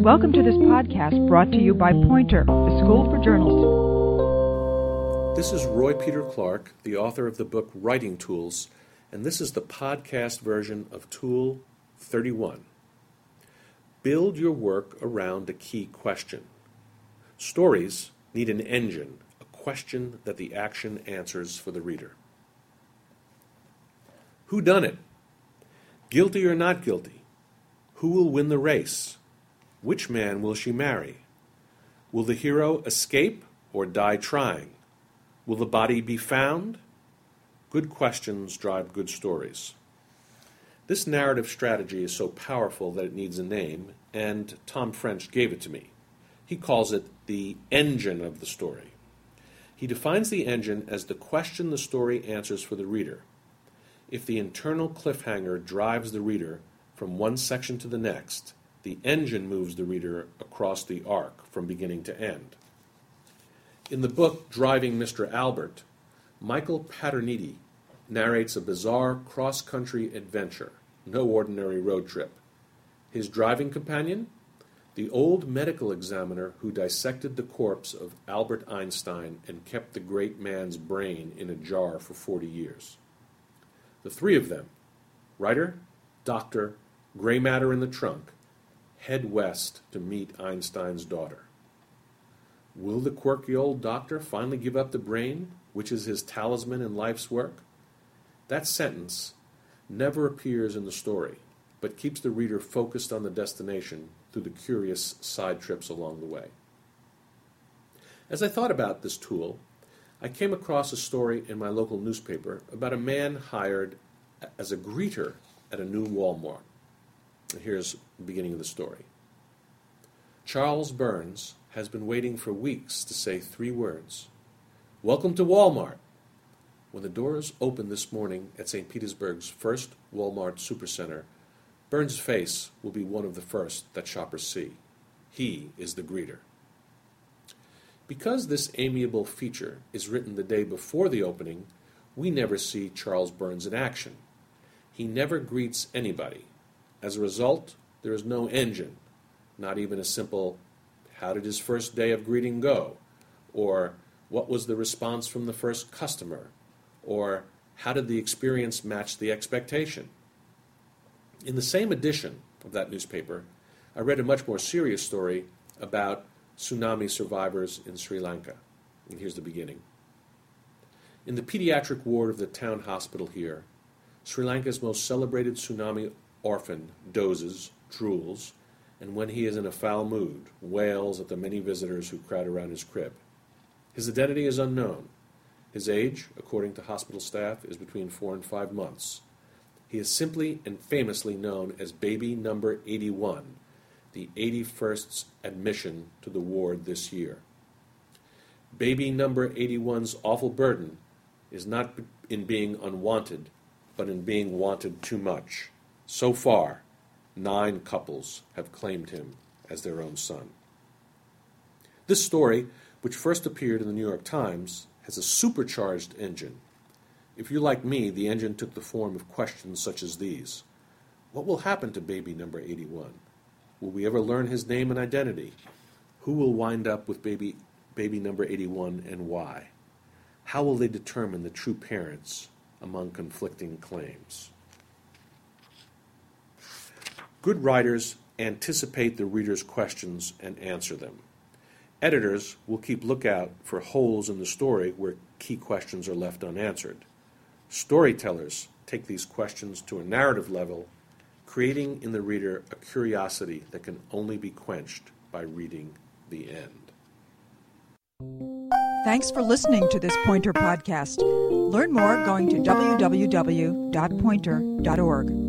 Welcome to this podcast brought to you by Poynter, the School for Journalism. This is Roy Peter Clark, the author of the book Writing Tools, and this is the podcast version of Tool 31. Build your work around a key question. Stories need an engine, a question that the action answers for the reader. Who done it? Guilty or not guilty? Who will win the race? Which man will she marry? Will the hero escape or die trying? Will the body be found? Good questions drive good stories. This narrative strategy is so powerful that it needs a name, and Tom French gave it to me. He calls it the engine of the story. He defines the engine as the question the story answers for the reader. If the internal cliffhanger drives the reader from one section to the next, the engine moves the reader across the arc from beginning to end. In the book Driving Mr. Albert, Michael Paterniti narrates a bizarre cross-country adventure, no ordinary road trip. His driving companion? The old medical examiner who dissected the corpse of Albert Einstein and kept the great man's brain in a jar for 40 years. The three of them, writer, doctor, gray matter in the trunk, head west to meet Einstein's daughter. Will the quirky old doctor finally give up the brain, which is his talisman in life's work? That sentence never appears in the story, but keeps the reader focused on the destination through the curious side trips along the way. As I thought about this tool, I came across a story in my local newspaper about a man hired as a greeter at a new Walmart. Here's the beginning of the story. Charles Burns has been waiting for weeks to say 3 words. Welcome to Walmart. When the doors opened this morning at St. Petersburg's first Walmart Supercenter, Burns' face will be one of the first that shoppers see. He is the greeter. Because this amiable feature is written the day before the opening, we never see Charles Burns in action. He never greets anybody. As a result, there is no engine, not even a simple, how did his first day of greeting go? Or, what was the response from the first customer? Or, how did the experience match the expectation? In the same edition of that newspaper, I read a much more serious story about tsunami survivors in Sri Lanka. And here's the beginning. In the pediatric ward of the town hospital here, Sri Lanka's most celebrated tsunami orphan dozes, drools, and when he is in a foul mood, wails at the many visitors who crowd around his crib. His identity is unknown. His age, according to hospital staff, is between 4 and 5 months. He is simply and famously known as Baby Number 81, the 81st's admission to the ward this year. Baby Number 81's awful burden is not in being unwanted, but in being wanted too much. So far, 9 couples have claimed him as their own son. This story, which first appeared in the New York Times, has a supercharged engine. If you're like me, the engine took the form of questions such as these. What will happen to Baby Number 81? Will we ever learn his name and identity? Who will wind up with baby Number 81 and why? How will they determine the true parents among conflicting claims? Good writers anticipate the reader's questions and answer them. Editors will keep lookout for holes in the story where key questions are left unanswered. Storytellers take these questions to a narrative level, creating in the reader a curiosity that can only be quenched by reading the end. Thanks for listening to this Poynter podcast. Learn more going to www.poynter.org.